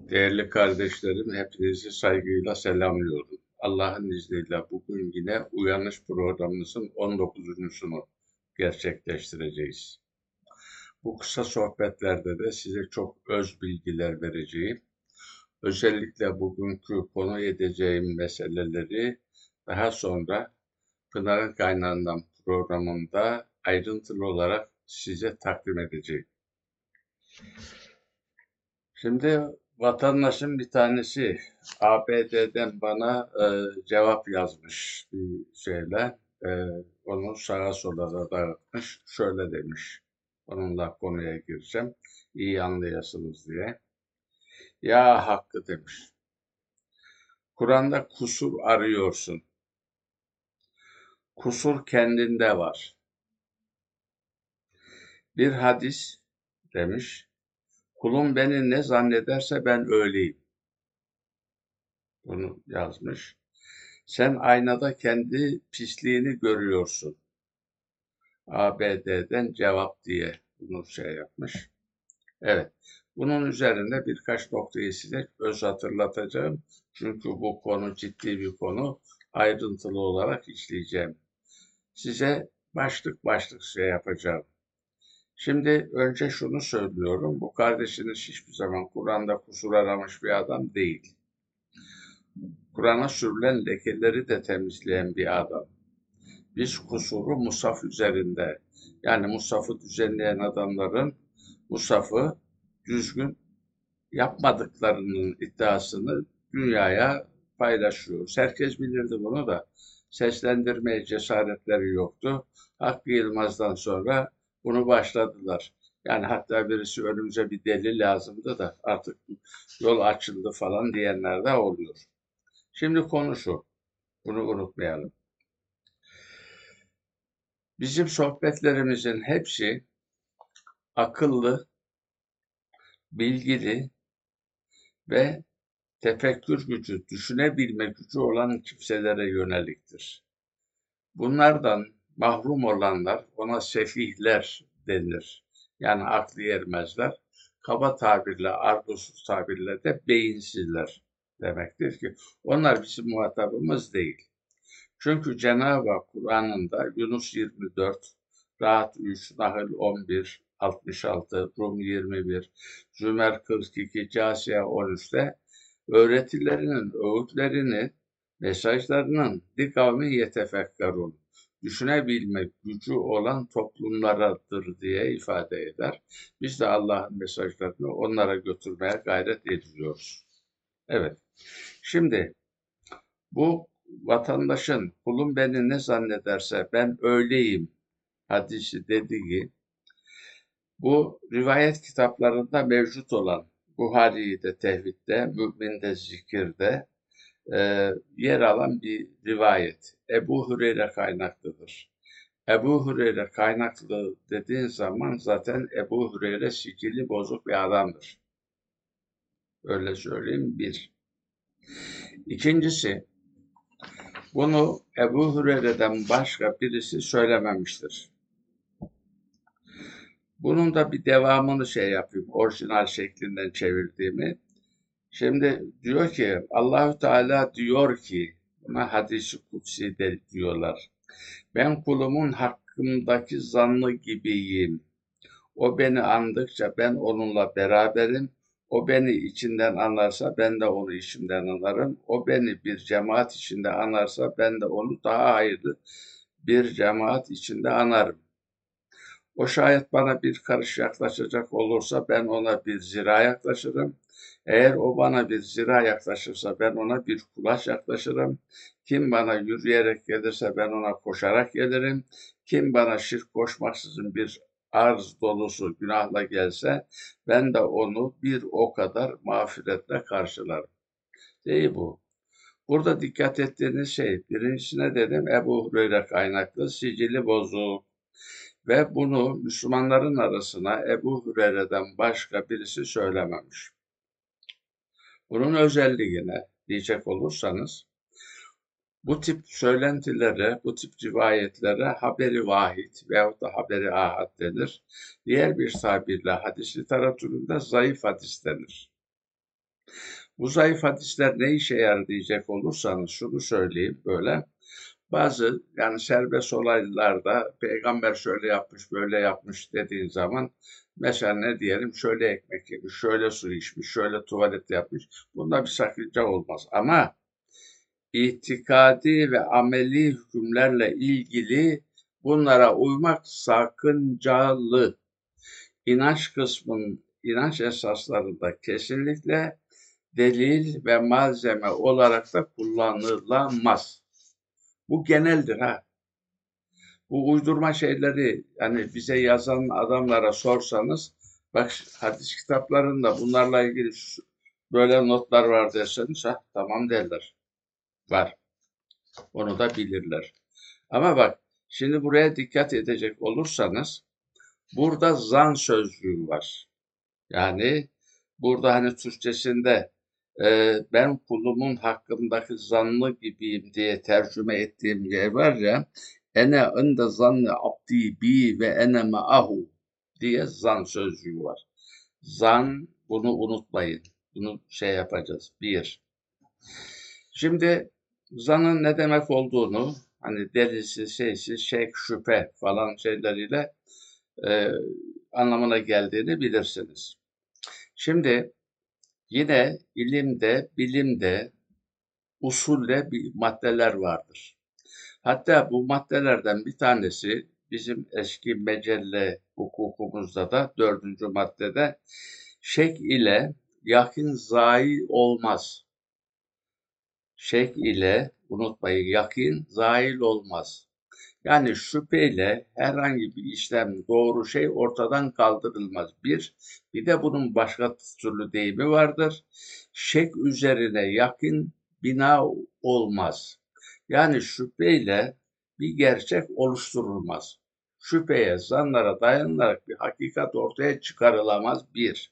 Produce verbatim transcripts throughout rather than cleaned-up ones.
Değerli kardeşlerim, hepinizi saygıyla selamlıyorum. Allah'ın izniyle bugün yine Uyanış programımızın on dokuzuncusunu gerçekleştireceğiz. Bu kısa sohbetlerde de size çok öz bilgiler vereceğim. Özellikle bugünkü konu edeceğim meseleleri daha sonra Pınar'ın Kaynağından programında ayrıntılı olarak size takdim edeceğim. Şimdi vatandaşın bir tanesi A B D'den bana e, cevap yazmış bir şeyle. E, onu sağa sola da dağıtmış. Şöyle demiş. Onunla konuya gireceğim. İyi anlayasınız diye. Ya Hakkı demiş. Kur'an'da kusur arıyorsun. Kusur kendinde var. Bir hadis demiş. Kulum beni ne zannederse ben öyleyim. Bunu yazmış. Sen aynada kendi pisliğini görüyorsun. A B D'den cevap diye bunu şey yapmış. Evet. Bunun üzerinde birkaç noktayı size öz hatırlatacağım. Çünkü bu konu ciddi bir konu. Ayrıntılı olarak işleyeceğim. Size başlık başlık şey yapacağım. Şimdi önce şunu söylüyorum. Bu kardeşiniz hiçbir zaman Kur'an'da kusur aramış bir adam değil. Kur'an'a sürülen lekeleri de temizleyen bir adam. Biz kusuru musaf üzerinde, yani musafı düzenleyen adamların musafı düzgün yapmadıklarının iddiasını dünyaya paylaşıyoruz. Herkes bilirdi bunu da seslendirmeye cesaretleri yoktu. Hakkı Yılmaz'dan sonra bunu başladılar. Yani hatta birisi önümüze bir delil lazımdı da artık yol açıldı falan diyenler de oluyor. Şimdi konu şu, bunu unutmayalım. Bizim sohbetlerimizin hepsi akıllı, bilgili ve tefekkür gücü, düşünebilme gücü olan kimselere yöneliktir. Bunlardan mahrum olanlar, ona sefihler denir. Yani aklı ermezler. Kaba tabirle, argosuz tabirle de beyinsizler demektir ki onlar bizim muhatabımız değil. Çünkü Cenab-ı Hak Kur'an'ında Yunus yirmi dört, Rahat üç, Nahl on bir, altmış altı, Rum yirmi bir, Zümer kırk iki, Câsiye on üçte öğretilerinin, öğütlerini, mesajlarının li kavmi yetefekkarun, düşünebilme gücü olan toplumlaradır diye ifade eder. Biz de Allah'ın mesajlarını onlara götürmeye gayret ediyoruz. Evet, şimdi bu vatandaşın kulum beni ne zannederse ben öyleyim hadisi dediği bu rivayet kitaplarında mevcut olan Buhari'de tevhidde, Mü'min'de zikirde e, yer alan bir rivayet. Ebu Hureyre kaynaklıdır. Ebu Hureyre kaynaklı dediğin zaman zaten Ebu Hureyre sicili bozuk bir adamdır. Öyle söyleyeyim bir. İkincisi, bunu Ebu Hureyre'den başka birisi söylememiştir. Bunun da bir devamını şey yapayım, orijinal şeklinden çevirdiğimi. Şimdi diyor ki, Allahü Teala diyor ki, buna hadis-i kutsi de diyorlar. Ben kulumun hakkımdaki zannı gibiyim. O beni andıkça ben onunla beraberim. O beni içinden anlarsa ben de onu içimden anlarım. O beni bir cemaat içinde anarsa ben de onu daha hayırlı bir cemaat içinde anarım. O şayet bana bir karış yaklaşacak olursa ben ona bir zira yaklaşırım. Eğer o bana bir zira yaklaşırsa ben ona bir kulaç yaklaşırım. Kim bana yürüyerek gelirse ben ona koşarak gelirim. Kim bana şirk koşmaksızın bir arz dolusu günahla gelse ben de onu bir o kadar mağfiretle karşılarım. Değil bu. Burada dikkat ettiğiniz şey birincisine dedim Ebu Hureyre kaynaklı sicili bozuk. Ve bunu Müslümanların arasına Ebu Hureyre'den başka birisi söylememiş. Bunun özelliğine diyecek olursanız, bu tip söylentilere, bu tip rivayetlere haberi vahid veyahut da haberi ahad denir. Diğer bir tabirle hadis literatüründe zayıf hadis denir. Bu zayıf hadisler ne işe yarar diyecek olursanız şunu söyleyeyim böyle. Bazı yani serbest olaylarda peygamber şöyle yapmış, böyle yapmış dediğin zaman mesela ne diyelim şöyle ekmek yemiş, şöyle su içmiş, şöyle tuvalet yapmış. Bunda bir sakınca olmaz. Ama itikadi ve ameli hükümlerle ilgili bunlara uymak sakıncalı. İnanç kısmının, inanç esaslarında kesinlikle delil ve malzeme olarak da kullanılamaz. Bu geneldir ha. Bu uydurma şeyleri yani bize yazan adamlara sorsanız bak hadis kitaplarında bunlarla ilgili şu, böyle notlar var derseniz ha tamam derler. Var. Onu da bilirler. Ama bak şimdi buraya dikkat edecek olursanız burada zan sözcüğü var. Yani burada hani Türkçesinde e, ben kulumun hakkındaki zannı gibiyim diye tercüme ettiğim yer var ya ene inde zanni abdi bi ve ene ma'ahu diye zan sözcüğü var. Zan bunu unutmayın. Bunu şey yapacağız. Bir. Şimdi zanın ne demek olduğunu hani delisi, şeysi, şek, şüphe falan şeyleriyle e, anlamına geldiğini bilirsiniz. Şimdi yine ilimde, bilimde, usulde bir maddeler vardır. Hatta bu maddelerden bir tanesi bizim eski mecelle hukukumuzda da dördüncü maddede şek ile yakin zayi olmaz. Şek ile unutmayın yakin zail olmaz. Yani şüpheyle herhangi bir işlem, doğru şey ortadan kaldırılmaz. Bir, bir de bunun başka türlü deyimi vardır. Şek üzerine yakin bina olmaz. Yani şüpheyle bir gerçek oluşturulmaz. Şüpheye, zanlara dayanılarak bir hakikat ortaya çıkarılamaz bir.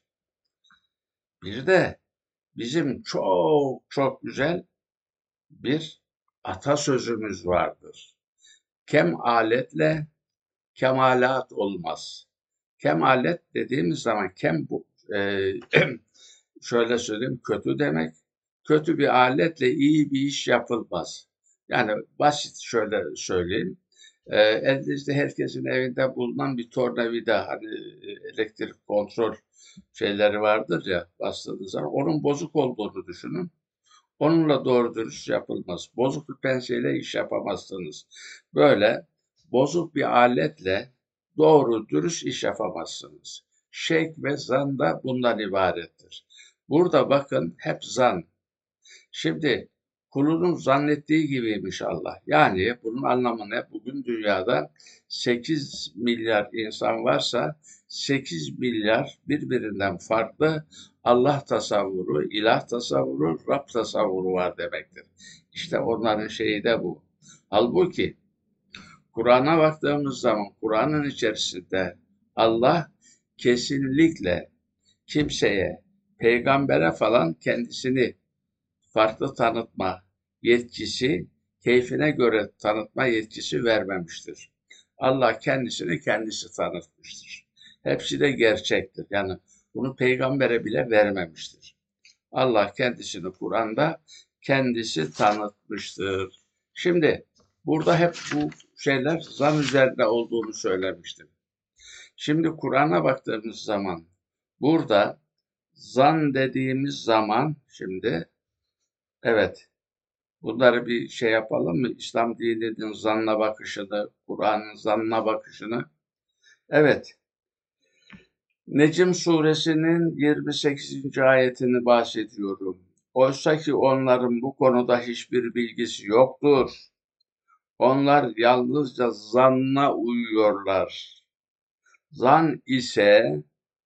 Bir de bizim çok çok güzel bir atasözümüz vardır. Kem aletle kemalat olmaz. Kemalet dediğimiz zaman kem bu e, şöyle söyleyeyim kötü demek. Kötü bir aletle iyi bir iş yapılmaz. Yani basit şöyle söyleyeyim. E, elinizde herkesin evinde bulunan bir tornavida hani elektrik kontrol şeyleri vardır ya bastığınız zaman onun bozuk olduğunu düşünün. Onunla doğru dürüst yapılmaz. Bozuk bir penseyle iş yapamazsınız. Böyle bozuk bir aletle doğru dürüst iş yapamazsınız. Şek ve zan da bundan ibarettir. Burada bakın hep zan. Şimdi kulunun zannettiği gibiymiş Allah. Yani bunun anlamı ne? Bugün dünyada sekiz milyar insan varsa sekiz milyar birbirinden farklı Allah tasavvuru, ilah tasavvuru, Rab tasavvuru var demektir. İşte onların şeyi de bu. Halbuki Kur'an'a baktığımız zaman Kur'an'ın içerisinde Allah kesinlikle kimseye, peygambere falan kendisini farklı tanıtma yetkisi, keyfine göre tanıtma yetkisi vermemiştir. Allah kendisini kendisi tanıtmıştır. Hepsi de gerçektir. Yani bunu peygambere bile vermemiştir. Allah kendisini Kur'an'da kendisi tanıtmıştır. Şimdi burada hep bu şeyler zan üzerinde olduğunu söylemiştim. Şimdi Kur'an'a baktığımız zaman burada zan dediğimiz zaman şimdi evet bunları bir şey yapalım mı? İslam dininin zanna bakışını, Kur'an'ın zanna bakışını. Evet. Necm suresinin yirmi sekizinci ayetini bahsediyorum. Oysa ki onların bu konuda hiçbir bilgisi yoktur. Onlar yalnızca zanna uyuyorlar. Zan ise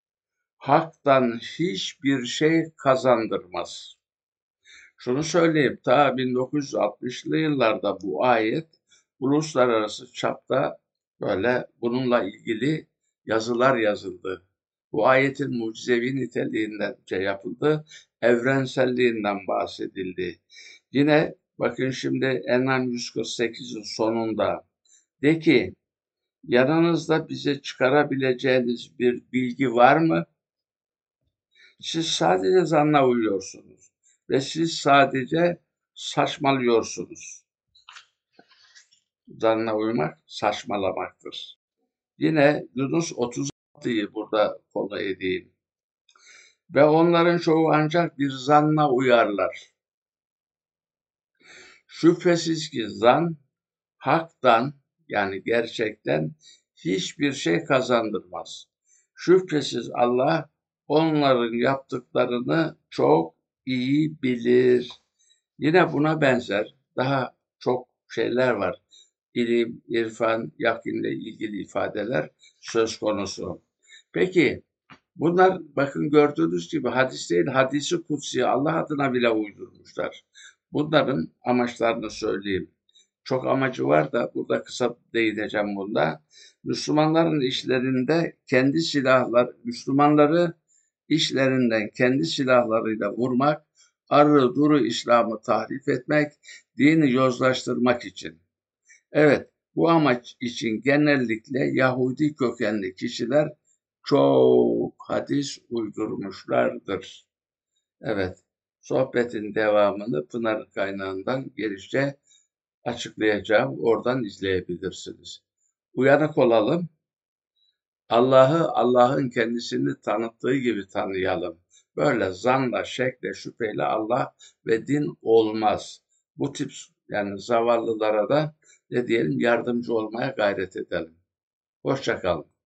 haktan hiçbir şey kazandırmaz. Şunu söyleyeyim, ta bin dokuz yüz altmışlı yıllarda bu ayet uluslararası çapta böyle bununla ilgili yazılar yazıldı. Bu ayetin mucizevi niteliğinden şey yapıldı, evrenselliğinden bahsedildi. Yine bakın şimdi En'am yüz kırk sekizin sonunda de ki yanınızda bize çıkarabileceğiniz bir bilgi var mı? Siz sadece zanna uyuyorsunuz ve siz sadece saçmalıyorsunuz. Zanna uymak saçmalamaktır. Yine Yunus otuz altıyı burada konu edeyim. Ve onların çoğu ancak bir zanna uyarlar. Şüphesiz ki zan, haktan yani gerçekten hiçbir şey kazandırmaz. Şüphesiz Allah onların yaptıklarını çok iyi bilir. Yine buna benzer daha çok şeyler var. İlim, irfan, yakinle ilgili ifadeler söz konusu. Peki bunlar bakın gördüğünüz gibi hadis değil, hadisi kutsi Allah adına bile uydurmuşlar. Bunların amaçlarını söyleyeyim. Çok amacı var da burada kısa değineceğim bunda. Müslümanların işlerinde kendi silahlar, Müslümanları işlerinden kendi silahlarıyla vurmak, arı duru İslam'ı tahrip etmek, dini yozlaştırmak için. Evet, bu amaç için genellikle Yahudi kökenli kişiler çok hadis uydurmuşlardır. Evet, sohbetin devamını Pınar kaynağından gelişçe açıklayacağım. Oradan izleyebilirsiniz. Uyanık olalım. Allah'ı Allah'ın kendisini tanıttığı gibi tanıyalım. Böyle zanla, şekle, şüpheyle Allah ve din olmaz. Bu tip yani zavallılara da ne diyelim yardımcı olmaya gayret edelim. Hoşça kalın.